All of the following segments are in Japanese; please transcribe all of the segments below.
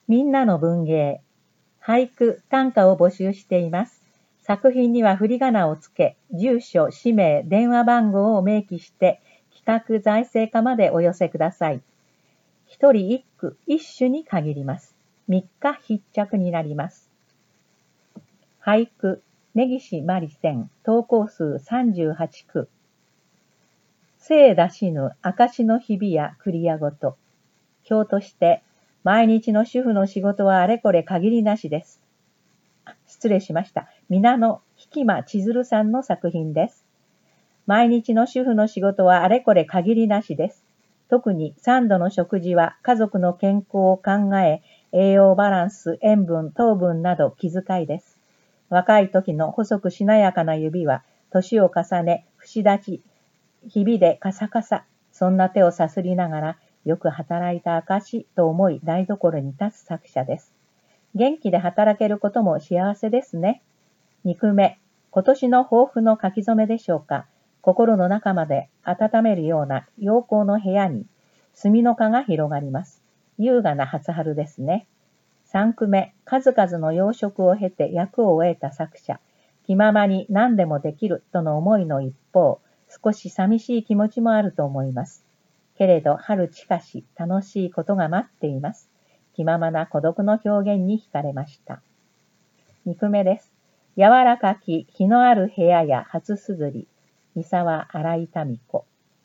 みんなの文芸、俳句、短歌を募集しています。作品には振り仮名をつけ、住所、氏名、電話番号を明記して、企画財政課までお寄せください。一人一句、一首に限ります。3日必着になります。俳句、根岸まりせん、投稿数38句。精出しぬ証の日々やクリアごと。表として、毎日の主婦の仕事はあれこれ限りなしです。失礼しました。皆野引間千鶴さんの作品です。毎日の主婦の仕事はあれこれ限りなしです。特に3度の食事は家族の健康を考え、栄養バランス、塩分、糖分など気遣いです。若い時の細くしなやかな指は、年を重ね、節立ち、日々でカサカサ、そんな手をさすりながら、よく働いた証と思い台所に立つ作者です。元気で働けることも幸せですね。2句目、今年の抱負の書き初めでしょうか。心の中まで温めるような陽光の部屋に墨の香が広がります。優雅な初春ですね。3句目、数々の養殖を経て役を終えた作者。気ままに何でもできるとの思いの一方、少し寂しい気持ちもあると思います。けれど春近し楽しいことが待っています。気ままな孤独の表現に惹かれました。2句目です。柔らかき日のある部屋や初すずり、三沢新井民子。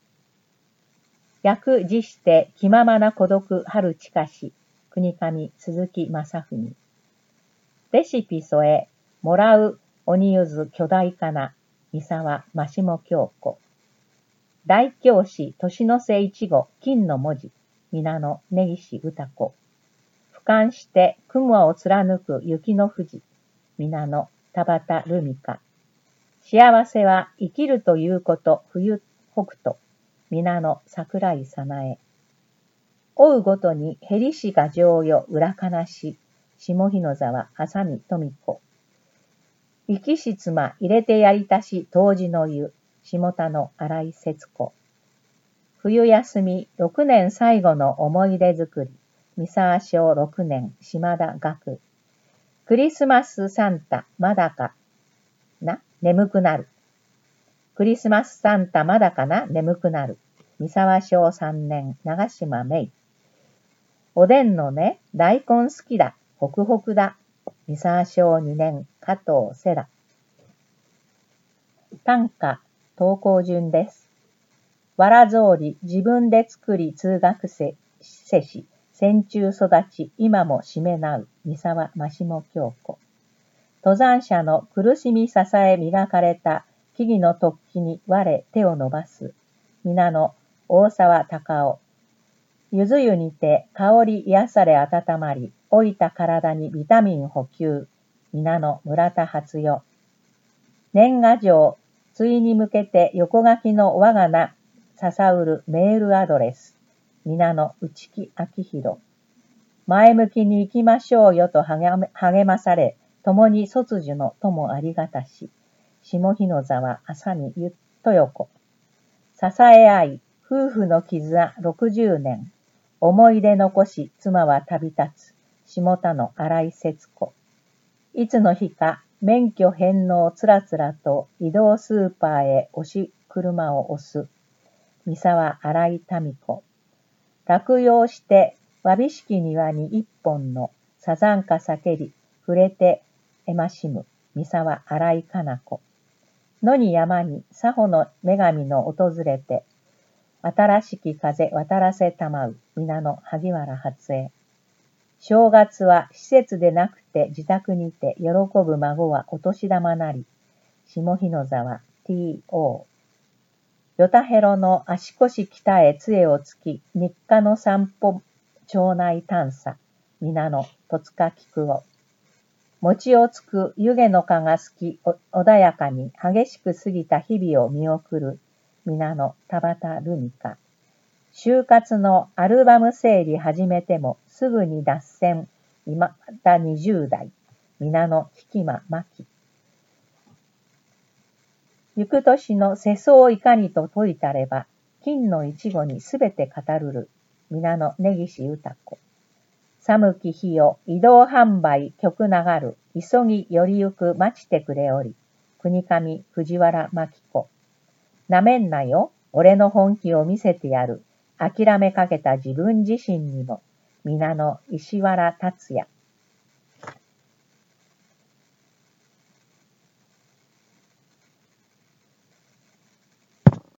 訳辞して気ままな孤独春近し、国上鈴木正文。レシピ添え、もらう鬼ゆず巨大かな、三沢真下京子。大教師年の瀬一語金の文字、皆野根岸歌子。俯瞰して雲を貫く雪の富士、皆野田畑留美香。幸せは生きるということ、冬北斗、皆野桜井早苗。追うごとにへりしが情よ裏悲し、下日の沢浅見富子。生きし妻入れてやりたし冬至の湯、下田の新井節子。冬休み6年最後の思い出作り、三沢小6年島田学。クリスマスサンタまだかな眠くなる。クリスマスサンタまだかな眠くなる。三沢小3年長島芽衣。おでんのね、大根好きだ、ホクホクだ。三沢小2年加藤世良。短歌、投稿順です。わら草履、自分で作り通学せし、戦中育ち、今もしめなう、三沢真下京子。登山者の苦しみ支え磨かれた木々の突起に我手を伸ばす、皆の大沢隆夫。ゆず湯にて香り癒され温まり、老いた体にビタミン補給、皆の村田初代。年賀状、対に向けて横書きの我が名、笹うるメールアドレス、皆の内木明宏。前向きに行きましょうよと励まされ、共に卒樹の友ありがたし、下日の沢浅見豊子。支え合い、夫婦の絆60年、思い出残し妻は旅立つ、下田の新井節子。いつの日か免許返納つらつらと移動スーパーへ車を押す、三沢新井民子。落葉してわびしき庭に一本のサザンカ叫び触れてえましむ、三沢新井かな子。野に山に佐穂の女神の訪れて、新しき風渡らせたまう、皆の萩原初江。正月は施設でなくて自宅にて喜ぶ孫はお年玉なり、下日の沢 T.O. よたへろの足腰北へ杖をつき、日課の散歩町内探査、皆の戸塚菊夫。餅をつく湯気の香が好き、穏やかに激しく過ぎた日々を見送る、皆の田畑留美香。就活のアルバム整理始めてもすぐに脱線、今だ20代、皆の引間真紀。行く年の世相をいかにと説いたれば、金の一語にすべて語るる、皆の根岸歌子。 寒き日よ移動販売局流る、急ぎ寄りゆく待ちてくれおり、国上藤原真紀子。なめんなよ、俺の本気を見せてやる、諦めかけた自分自身にも、皆の石原達也。